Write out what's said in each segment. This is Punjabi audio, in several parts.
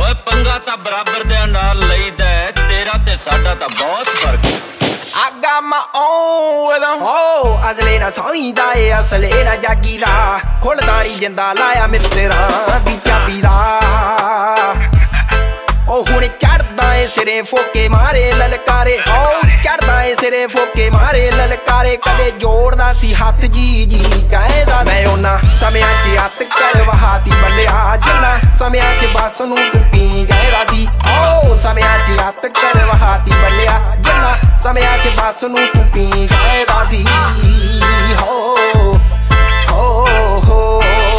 ਓਏ ਪੰਗਾ ਤਾਂ ਬਰਾਬਰ ਦੇ ਨਾਲ ਲਈਦਾ ਤੇਰਾ ਤੇ ਸਾਡਾ ਤਾਂ ਬਹੁਤ ਫਰਕ I got my own rhythm. Oh, ਅਸਲੇ ਨਾ ਸੌਂਦਾ ਏ ਅਸਲੇ ਨਾ ਜਾਗੀਦਾ ਖੁੱਲਦਾਰੀ ਜਿੰਦਾ ਲਾਇਆ ਮਿੱਤਰਾਂ ਦੀ ਚਾਬੀ ਦਾ ਉਹ ਹੁਣ ਚੜਦਾ ਏ ਸਿਰੇ ਫੋਕੇ ਮਾਰੇ ਲਲਕਾਰੇ ਉਹ ਚੜਦਾ ਏ ਸਿਰੇ ਫੋਕੇ ਮਾਰੇ ਲਲਕਾਰੇ ਕਦੇ ਜੋੜਦਾ ਸੀ ਹੱਥ ਜੀ ਜੀ ਕਹਿੰਦਾ ਮੈਂ ਉਹਨਾਂ ਸਮਿਆਂ 'ਚ ਹੱਥ ਕਰਵਾਤੀ ਬੱਲਿਆ ਜਿੰਨਾ ਸਮਿਆਂ 'ਚ ਬਸ ਨੂੰ ਤੂੰ ਪੀ ਗਏਦਾ ਸੀ ਉਹ ਸਮਿਆਂ 'ਚ ਹੱਥ ਕਰਵਾਤੀ ਬੱਲਿਆ ਜਿੰਨਾ ਸਮਿਆਂ 'ਚ ਬਸ ਨੂੰ ਤੂੰ ਪੀ ਗਏਦਾ ਸੀ ਹੋ ਹੋ ਹੋ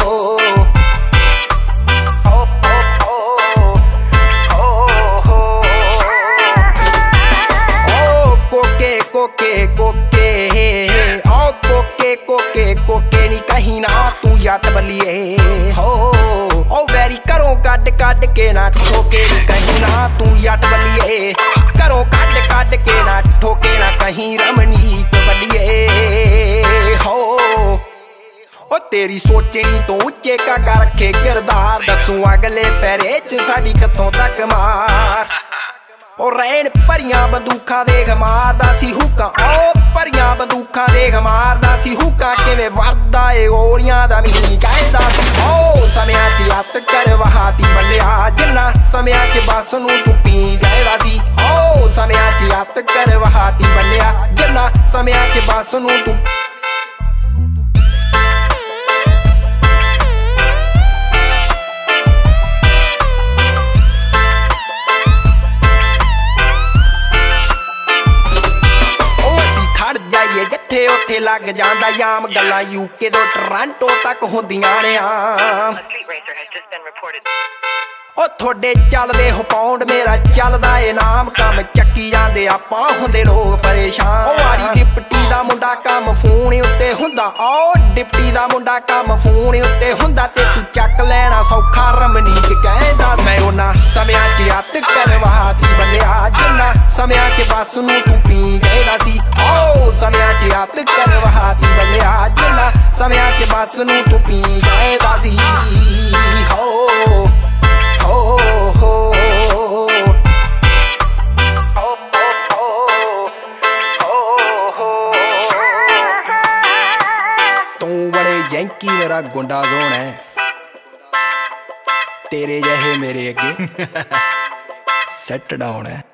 ਕੋਕੇ ਨੀ ਕਹੀਂ ਨਾ ਤੂੰ ਜੱਟ ਬੱਲੀਏ ਹੋ ਉਹ ਵੈਰੀ ਘਰੋਂ ਕੱਢ ਕੇ ਨਾ ਠੋਕੇ ਨੀ ਕਹੀਂ ਨਾ ਤੂੰ ਜੱਟ ਬੱਲੀਏ ਘਰੋਂ ਕੱਢ ਕੇ ਨਾ ਠੋਕੇ ਨਾ ਕਹੀਂ ਰਮਣੀਕ ਬੱਲੀਏ ਹੋ ਉਹ ਤੇਰੀ ਸੋਚਣੀ ਤੋਂ ਉੱਚੇ ਕਾਕਾ ਰੱਖੇ ਕਿਰਦਾਰ ਦੱਸੂ ਅਗਲੇ ਪੈਰੇ 'ਚ ਸਾਡੀ ਕਿੱਥੋਂ ਤੱਕ ਮਾਰ ਉਹ ਰੈਣ ਭਰੀਆਂ ਬੰਦੂਕਾਂ ਦੇਖ ਮਾਰਦਾ ਸੀ ਹੁੱਕਾ ਉਹ ਭਰੀਆਂ ਬੰਦੂਕਾਂ ਦੇਖ ਮਾਰਦਾ ਸੀ ਹੁੱਕਾ ਕਿਵੇਂ ਵਰਦਾ ਏ ਗੋਲੀਆਂ ਦਾ ਮੀਂਹ ਕਹਿੰਦਾ ਸੀ ਉਹ ਸਮਿਆਂ 'ਚ ਹੱਥ ਕਰਵਾਤੀ ਬੱਲਿਆ ਜਿੰਨਾ ਸਮਿਆਂ 'ਚ ਬਸ ਨੂੰ ਤੂੰ ਪੀ ਗਏਦਾ ਸੀ ਉਹ ਸਮਿਆਂ 'ਚ ਹੱਥ ਕਰਵਾਤੀ ਬੱਲਿਆ ਜਿੰਨਾ ਸਮਿਆਂ 'ਚ ਬਸ ਨੂੰ ਤੂੰ ਜਾਈਏ ਜਿੱਥੇ ਉੱਥੇ ਲੱਗ ਜਾਂਦਾ ਯਾਮ ਗੱਲਾਂ ਯੂਕੇ ਤੋਂ ਟੋਰਾਂਟੋ ਤੱਕ ਹੁੰਦੀਆਂ ਨੇ ਆਮ ਉਹ ਤੁਹਾਡੇ ਚੱਲਦੇ ਹੋ ਪਾਉਂਡ ਮੇਰਾ ਚੱਲਦਾ ਏ ਨਾਮ ਕੰਮ ਚੱਕੀ ਜਾਂਦੇ ਆਪਾਂ ਹੁੰਦੇ ਲੋਕ ਪਰੇਸ਼ਾਨ ਉਹ ਆੜੀ ਡਿਪਟੀ ਦਾ ਮੁੰਡਾ ਕੰਮ ਫੋਨ ਉੱਤੇ ਹੁੰਦਾ ਉਹ ਡਿਪਟੀ ਦਾ ਮੁੰਡਾ ਕੰਮ ਫੋਨ ਉੱਤੇ ਹੁੰਦਾ ਤੇ ਤੂੰ ਚੱਕ ਲੈਣਾ ਸੌਖਾ ਰਮਨੀਕ ਕਹਿੰਦਾ ਮੈਂ ਉਹਨਾਂ ਸਮਿਆਂ 'ਚ ਹੱਥ ਕਰਵਾਤੀ ਬੱਲਿਆ ਜਿੰਨਾ ਸਮਿਆਂ 'ਚ ਬਸ ਨੂੰ ਤੂੰ ਪੀ ਗਏਦਾ ਸੀ ਉਹ ਸਮਿਆਂ 'ਚ ਹੱਥ ਕਰਵਾਤੀ ਬੱਲਿਆ ਜਿੰਨਾ ਸਮਿਆਂ 'ਚ ਬਸ ਨੂੰ ਤੂੰ ਪੀ ਗਏਦਾ ਸੀ ਹੋ ਤੂੰ ਬੜੇ ਯੈਂਕੀ ਮੇਰਾ ਗੁੰਡਾ ਜ਼ੋਨ ਹੈ ਤੇਰੇ ਜਿਹੇ ਮੇਰੇ ਅੱਗੇ ਸੈੱਟ ਡਾਊਨ ਹੈ।